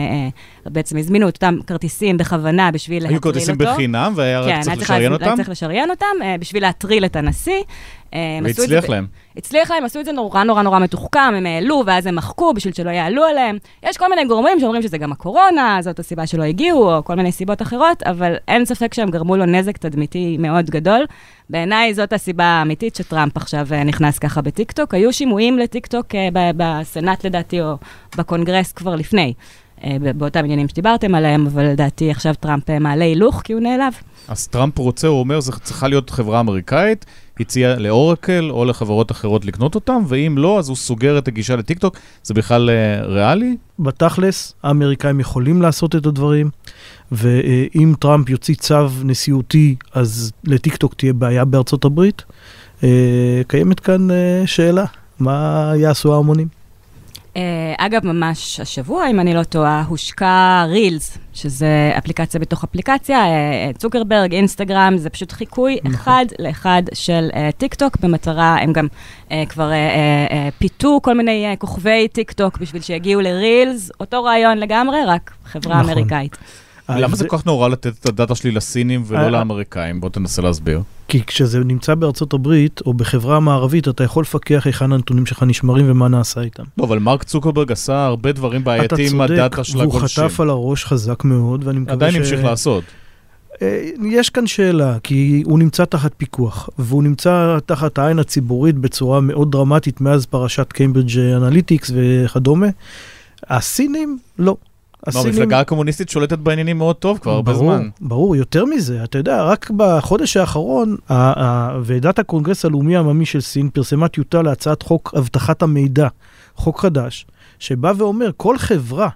בעצם הזמינו את אותם כרטיסים בכוונה בשביל להטריל אותו. היו כרטיסים בחינם, והיה רק צריך לשריין אותם? כן, צריך לשריין אותם, בשביל להטריל את הנשיא. והצליח להם. הצליח להם, עשו את זה נורא נורא נורא מתוחכם, הם העלו ואז הם מחקו בשביל שלא יעלו עליהם. יש כל מיני גורמים שאומרים שזה גם הקורונה, זאת הסיבה שלא הגיעו, או כל מיני סיבות אחרות, אבל אין ספק שהם גרמו לו נזק תדמיתי מאוד גדול. בעיניי זאת הסיבה האמיתית שטראמפ עכשיו נכנס ככה בטיקטוק. היו שימועים לטיקטוק בסנאט לדעתי, או בקונגרס כבר לפני, באותם עניינים שדיברתם עליהם, אבל לדעתי עכשיו טראמפ מעלה הילוך כי הוא נעלב. אז טראמפ רוצה, הוא אומר, זה צריכה להיות חברה אמריקאית, הציע לאורקל או לחברות אחרות לקנות אותם, ואם לא, אז הוא סוגר את הגישה לטיקטוק. זה בכלל ריאלי? בתכלס, האמריקאים יכולים לעשות את הדברים, ואם טראמפ יוציא צו נשיאותי, אז לטיקטוק תהיה בעיה בארצות הברית. קיימת כאן שאלה, מה יעשו ההמונים? אגב, ממש השבוע, אם אני לא טועה, הושקע רילס, שזה אפליקציה בתוך אפליקציה, צוקרברג, אינסטגרם, זה פשוט חיקוי אחד לאחד של טיק טוק, במטרה, הם גם כבר פיתו כל מיני כוכבי טיק טוק בשביל שיגיעו לרילס, אותו רעיון לגמרי, רק חברה אמריקאית. למה זה כל כך נורא לתת את הדאטה שלי לסינים ולא לאמריקאים? בוא תנסה להסביר. כי כשזה נמצא בארצות הברית, או בחברה המערבית, אתה יכול לפקח היכן הנתונים שלך נשמרים ומה נעשה איתם. לא, אבל מרק צוקרברג עשה הרבה דברים בעייתיים עם הדאטה של הגולשים. והוא חטף על הראש חזק מאוד, ואני מקווה עדיין המשיך לעשות. יש כאן שאלה, כי הוא נמצא תחת פיקוח, והוא נמצא תחת העין הציבורית בצורה מאוד דרמטית מאז פרשת קיימברידג' אנליטיקס וכדומה. הסינים, לא. המפלגה הקומוניסטית שולטת בעניינים מאוד טוב כבר הרבה זמן. ברור, יותר מזה. אתה יודע, רק בחודש האחרון, ועידת הקונגרס הלאומי העממי של סין פרסמה טיוטה להצעת חוק הבטחת המידע, חוק חדש, שבא ואומר, כל חברה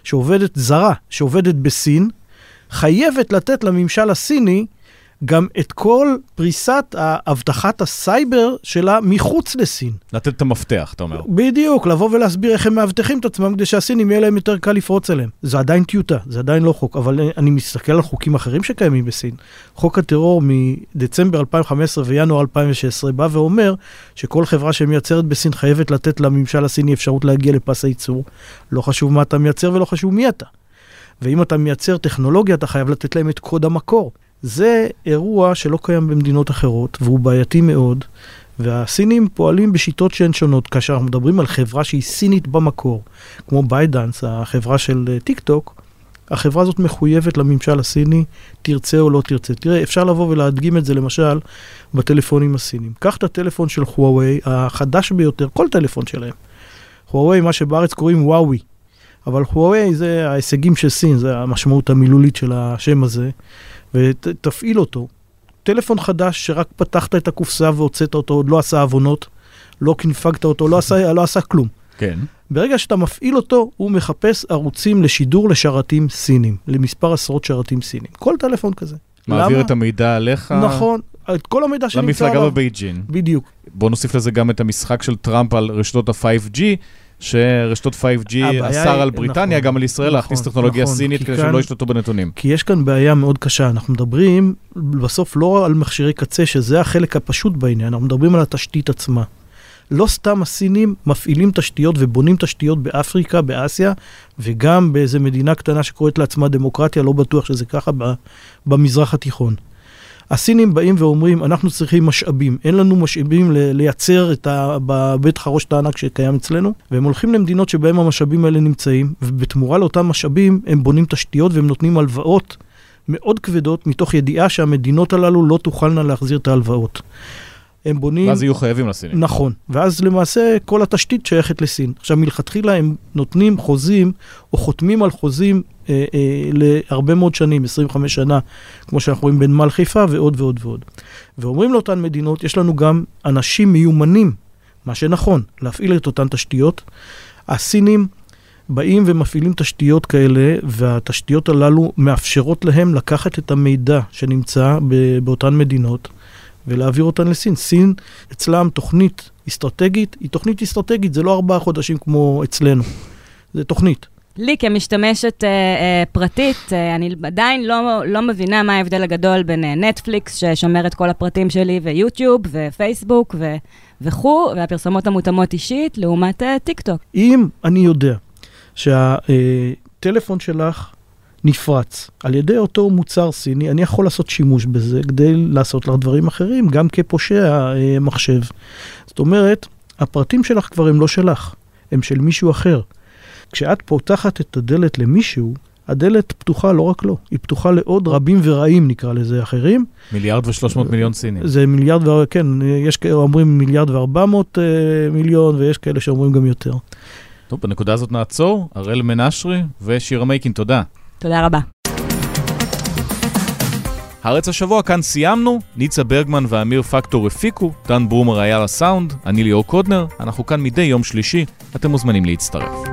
זרה שעובדת בסין, חייבת לתת לממשל הסיני גם את כל פריסת הבטחת הסייבר שלה מחוץ לסין. לתת את המפתח, אתה אומר. בדיוק, לבוא ולהסביר איך הם מאבטחים את עצמם, כדי שהסינים יהיה להם יותר קל לפרוץ אליהם. זה עדיין טיוטה, זה עדיין לא חוק, אבל אני מסתכל על חוקים אחרים שקיימים בסין. חוק הטרור מדצמבר 2015 וינואר 2016 בא ואומר שכל חברה שמייצרת בסין חייבת לתת לממשל הסיני אפשרות להגיע לפס הייצור. לא חשוב מה אתה מייצר ולא חשוב מי אתה. ואם אתה מייצר טכנולוגיה, אתה חייב לתת להם את קוד המקור. זה אירוע שלא קיים במדינות אחרות, והוא בעייתי מאוד, והסינים פועלים בשיטות שהן שונות, כאשר אנחנו מדברים על חברה שהיא סינית במקור, כמו ביידנס, החברה של טיק טוק, החברה הזאת מחויבת לממשל הסיני, תרצה או לא תרצה. תראה, אפשר לבוא ולהדגים את זה למשל בטלפונים הסינים. קח את הטלפון של חוואווי, החדש ביותר, כל טלפון שלהם. חוואווי, מה שבארץ קוראים וואוי, אבל חוואווי זה ההישגים של סין, זה המשמעות המילולית של השם הזה, ותפעיל אותו. טלפון חדש שרק פתחת את הקופסה והוצאת אותו, עוד לא עשה עוונות, לא כנפגת אותו, לא עשה כלום. כן. ברגע שאתה מפעיל אותו, הוא מחפש ערוצים לשידור לשרתים סינים, למספר עשרות שרתים סינים. כל טלפון כזה. מעביר את המידע עליך. נכון. את כל המידע שנמצא למפלגה בבייג'ין. בדיוק. בוא נוסיף לזה גם את המשחק של טראמפ על רשתות ה-5G, שרשתות 5G אסר על בריטניה, גם על ישראל, להכניס טכנולוגיה סינית כדי שלא ישתתו בנתונים. כי יש כאן בעיה מאוד קשה. אנחנו מדברים בסוף לא על מכשירי קצה, שזה החלק הפשוט בעניין, אנחנו מדברים על התשתית עצמה. לא סתם הסינים מפעילים תשתיות ובונים תשתיות באפריקה, באסיה, וגם באיזו מדינה קטנה שקוראת לעצמה דמוקרטיה, לא בטוח שזה ככה במזרח התיכון. הסינים באים ואומרים, אנחנו צריכים משאבים, אין לנו משאבים לייצר בבית חרושת הענק שקיים אצלנו, והם הולכים למדינות שבהם המשאבים האלה נמצאים, ובתמורה לאותם משאבים הם בונים תשתיות והם נותנים הלוואות מאוד כבדות, מתוך ידיעה שהמדינות הללו לא תוכלנה להחזיר את ההלוואות. הם בונים... ואז יהיו חייבים לסינים. נכון, ואז למעשה כל התשתית שייכת לסין. עכשיו מלכתחילה הם נותנים חוזים, או חותמים על חוזים להרבה מאוד שנים, 25 שנה, כמו שאנחנו רואים בנמל חיפה ועוד ועוד ועוד. ואומרים לאותן מדינות, יש לנו גם אנשים מיומנים, מה שנכון, להפעיל את אותן תשתיות. הסינים באים ומפעילים תשתיות כאלה, והתשתיות הללו מאפשרות להם לקחת את המידע שנמצא באותן מדינות, ולהעביר אותן לסין. סין, אצלם תוכנית אסטרטגית, היא תוכנית אסטרטגית, זה לא 4 חודשים כמו אצלנו. זה תוכנית. לי כמשתמשת פרטית, אני עדיין לא מבינה מה ההבדל הגדול בין נטפליקס, ששומר את כל הפרטים שלי, ויוטיוב, ופייסבוק, וכו', והפרסומות המותאמות אישית, לעומת טיק טוק. אם אני יודע שהטלפון שלך נפרץ על ידי אותו מוצר סיני, אני יכול לעשות שימוש בזה כדי לעשות לך דברים אחרים, גם כפושע מחשב. זאת אומרת, הפרטים שלך כבר הם לא שלך, הם של מישהו אחר. כשאת פותחת את הדלת למישהו, הדלת פתוחה לא רק לו, היא פתוחה לעוד רבים ורעים, נקרא לזה אחרים. 1.3 מיליארד סינים. זה מיליארד, כן, יש כאלה אומרים 1.4 מיליארד, ויש כאלה שאומרים גם יותר. טוב, בנקודה הזאת נעצור. הראל מנשרי ושירה מייקין, תודה. תודה רבה. הארץ השבוע כאן סיימנו, ניצה ברגמן ואמיר פקטור הפיקו, דן ברומר היה לסאונד, אני ליאור קודנר, אנחנו כאן מדי יום שלישי, אתם מוזמנים להצטרף.